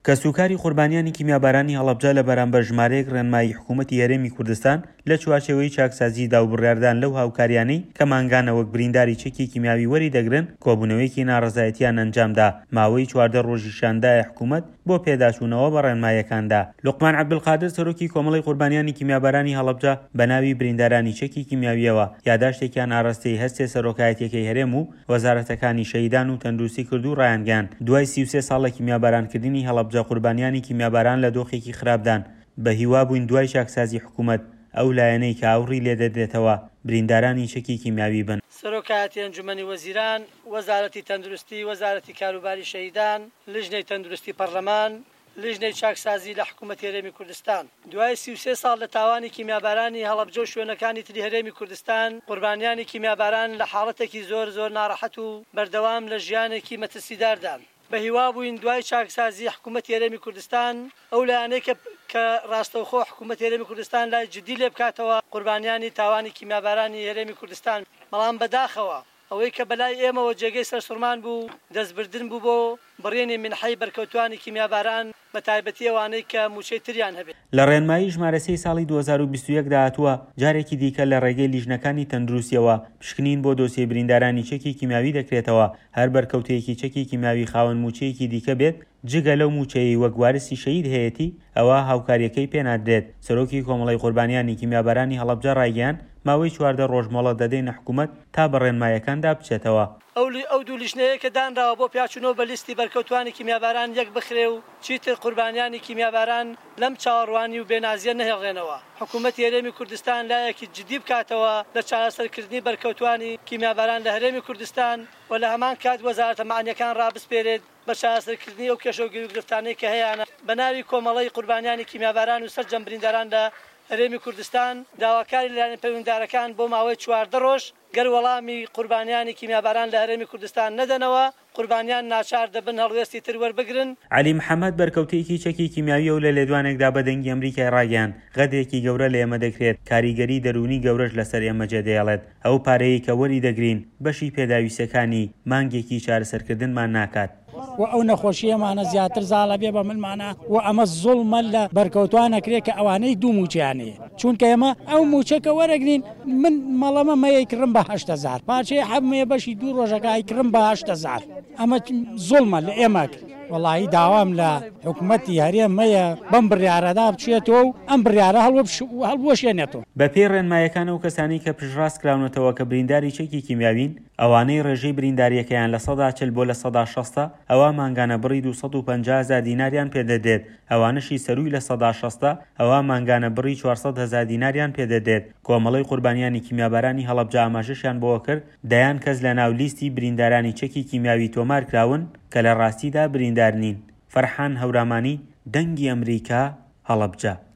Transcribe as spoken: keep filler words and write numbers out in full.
کە سوکاری قوربانیانی کیمیابارانی هەڵەبجە لە بەرامبەر ژمارەیەک ڕێنمایی حکوومەتی هەرێمی کوردستان لە چوارچێوەی چاکسازی داوبڕاردان لەو هاوکاریانەی کە مانگانە وەک برینداری چەکی کیمیاوی وەری دەگرن کۆبوونەوەیەکی ناڕەزایەتیان ئەنجامدا ماوەی چواردە ڕۆژی شاندایە حکوومەت بۆ پێداچوونەوە بە ڕێنمایەکاندا. لوقمان عەبدولقادر سەرۆکی کۆمەڵی قوربانیانی کیمیابارانی هەڵەبجە بە ناوی بریندارانی چەکی کیمیاویەوە یاداشتێکیان ئاڕاستەی هەستێ سەرۆکایەتیەکەی هەرێم و وەزارەتەکانی شەهیدان و تەندروستی کرد و ڕایانگەاند دوای سی و سێ ساڵ لە کیمیابارانکردنی هەڵەبجە قوربانیانی کیمیاباران لە دۆخێکی خراپدان بە هیوا بووین دوای چاکسازی حکوومەت ئەو لایەنەی کە ئاوڕی لێدەدرێتەوە بریندارانی چەکی کیمیاوی بن. سەرۆکایەتی ئەنجومەنی وەزیران، وەزارەتی تەندروستی، وەزارەتی کاروباری شەهیدان، لیژنەی تەندروستی پەرلەمان، لیژنەی چاکسازی لە حکوومەتی هەرێمی کوردستان دوای سی و سێ ساڵ لە تاوانی کیمیابارانی هەڵەبجە و شوێنەکانی تری هەرێمی کوردستان قوربانیانی کیمیاباران لە حاڵەتێکی زۆر زۆر ناڕەحەت و بەردەوام لە ژیانێکی مەترسیداردان بە هیوا بووین دوای چاکسازی حکوومەتی هەرێمی کوردستان ئەو لایەنەی کە ڕاستەوخۆ حکوومەتی هەرێمی کوردستان لای جدی لێ بکاتەوە قوربانیانی تاوانی کیمیابارانی هەرێمی کوردستان بەڵام بەداخەوە ئەوەی کە بەلای ئێمەوە جێگەی سەرسوڕمان بوو دەستبردن بوو بۆ بڕێنی منحەی بەرکەوتوانی کیمیاباران بە تایبەتی ئەوانەی کە موچەی تریان هەبێت. لە ڕێنمایی ژمارە سێی ساڵی دوو هەزار و بیست و یەک داهاتووە جارێکی دیکە لە ڕێگەی لیژنەکانی تەندروستیەوە پشکنین بۆ دۆسیە بریندارانی چەکی کیمیاوی دەکرێتەوە هەر بەرکەوتەیەکی چەکی کیمیاوی خاوەن موچەیەکی دیکە بێت جگە لەو موچەیەی وەک وارسی شەهید هەیەتی ئەوە هاوکاریەکەی پێنادرێت. سەرۆکی کۆمەڵی قوربانیانی کیمیابارانی هەڵەبجە ڕایگەیاند ماوەی چواردە ڕۆژ مۆڵەت دەدەینە حکوومەت تا بە ڕێنمایەکاندا بچێتەوە. ئەو دوو لیژنەیە کە دانراوە بۆ پیاچوونەوە بە لیستی بەرکەوتوانی کیمیاباران یەک بخرێ و چیتر قوربانیانی کیمیاباران لەم چاوەڕوانی و بێنازیە نەهێڵێنەوە. حکوومەتی هەرێمی کوردستان لایەکی جدی بکاتەوە لە چارەسەرکردنی بەرکەوتوانی کیمیاباران لە هەرێمی کوردستان و لە هەمان کات وەزارەتە مەعانیەکان ڕابسپێرێت بە چارەسەرکردنی ئەو کێشە و گرفتانەی کە هەیەە بە ناوی کۆمەڵەی قوربانیانی کیمیاباران و سەرجەم برینداران لە هەرێمی کوردستان داواکاری لایەنە پەیوەنددارەکان بۆ ماوەی چواردە ڕۆژ گەر وەڵامی قوربانیانی کیمیاباران لە هەرێمی کوردستان نەدەنەوە قوربانیان ناچار دەبن هەڵوێستی تر وەربگرن. عەلی محەممەد بەرکەوتەیەکی چەکی کیمیاوی و لە لێدوانێکدا بە دەنگی ئەمریکای ڕاگەیاند غەدێکی گەورە لە ئێمە دەکرێت کاریگەری دەرونی گەورەش لەسەر ئێمە جێدەیەڵێت ئەو پارەیە کە وەری دەگرین بەشی پێداویستەکانی مانگێکی چارەسەرکردنمان ناکات. و ئەو نەخۆشیەمانە زیاتر زاڵە بێ بە منمانە و ئەمە زوڵمە لە بەرکەوتوانەکرێت کە ئەوانەی دوو موچیانەیە چونکە ئێمە ئەو موچەکە وەرەگرین من مەڵەمە مەیەکڕم بە هەشت هەزار پارچەیە حەبمێ بەشی دوو ڕۆژەکەی کڕم بە هەشت هەزار ئەمە زوڵمە لە ئێمە کرد. وەڵاهی داوام لە حکوومەتی هەرێم مەیە بەم بڕیارەدا بچێتەوە و ئەم بڕیارە هەڵوەشێنێتەوە. بە پێی ڕێنمایەکان و کەسانی کە پشتڕاست کراونەتەوە کە برینداری چەکی کیمیاوین ئەوانەی ڕێژەی برینداریەکەیان لە سەدا چل بۆ لە سەدا شەستە ئەوە مانگانە بڕی دووسەد و پەنجا هەزار دیناریان پێدەدێت ئەوانشی سەرووی لە سەدا شەستە ئەوە مانگانە بڕی چوارسەد هەزار دیناریان پێدەدێت. کۆمەڵی قوربانیانی کیمیابارانی هەڵەبجە ئاماژەشیان بۆوە کرد دەیان کەس لە ناو لیستی بریندارانی چەکی کیمیاوی تۆمار کراون کە لە ڕاستیدا بریندار نین. فەرحان هەورامانی دەنگی ئەمریکا هەڵەبجە.